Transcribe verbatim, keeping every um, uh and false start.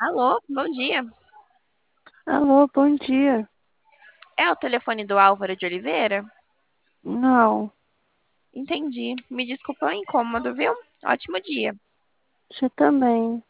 Alô, bom dia. Alô, bom dia. É o telefone do Álvaro de Oliveira? Não, Entendi. Me desculpa o incômodo, viu? Ótimo dia. você também.